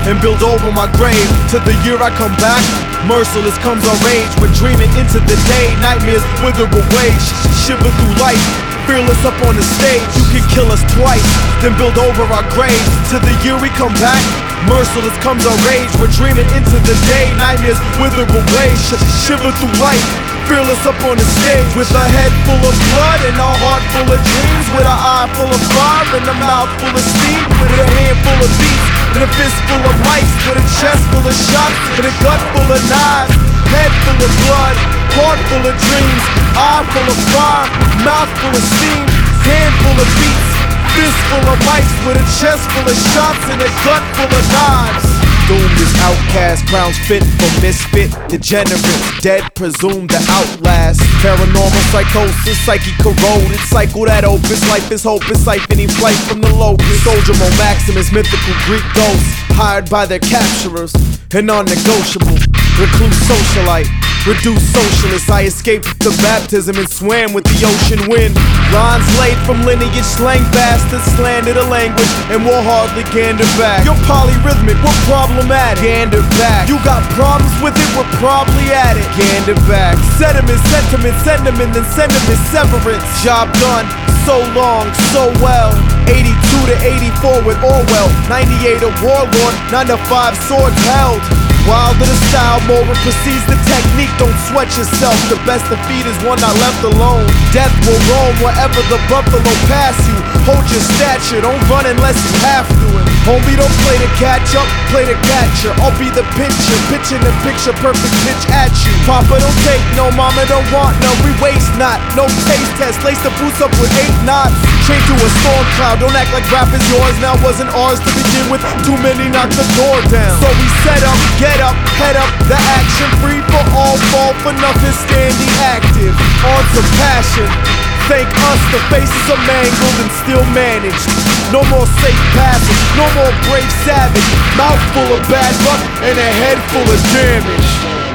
and build over my grave. To the year I come back, merciless comes our rage. When dreaming into the day, nightmares wither away. Shiver through life, fearless up on the stage. You can kill us twice, then build over our graves. To the year we come back, merciless comes our rage. We're dreaming into the day, nightmares wither away. Shiver through life, fearless up on the stage. With a head full of blood and a heart full of dreams. With an eye full of fire and a mouth full of steam. With a hand full of beats and a fist full of mice. With a chest full of shots and a gut full of knives. Head full of blood, heart full of dreams. Eye full of fire, mouth full of steam. Hand full of beats, fist full of mice. With a chest full of shots and a gut full of knives. Doomed is outcast, crowns fit for misfit. Degenerates, dead, presumed to outlast. Paranormal psychosis, psyche corroded. Cycle that opus, life is hope, is siphoning flight from the locust. Soldier Mo Maximus, mythical Greek ghosts, hired by their capturers, and non-negotiable. Recluse socialite, reduced socialist. I escaped the baptism and swam with the ocean wind. Lines laid from lineage, slang bastards slandered a language and will hardly gander back. You're polyrhythmic, we're problematic. Gander back. You got problems with it, we're probably at it. Gander back. Sediment, sentiment, sentiment, then sentiment, severance. Job done, so long, so well. 82 to 84 with Orwell. 98 a warlord, 9 to 5 swords held. Wilder the style, more precedes the technique. Don't sweat yourself, the best defeat is one not left alone. Death will roam wherever the buffalo pass you. Hold your stature, don't run unless you have to. And homie, don't play to catch up, play to catcher. I'll be the pitcher, pitching the picture perfect pitch at you. Papa don't take no, mama don't want no. We waste not, no taste test. Lace the boots up with 8 knots. Train to a storm cloud, don't act like rap is yours. Now wasn't ours to begin with. Too many knocked the door down. So we set up, get up, head up, the action free for all, fall for nothing, standing active. On to passion. Thank us, the faces are mangled and still managed. No more safe passage, no more brave savage. Mouth full of bad luck and a head full of damage.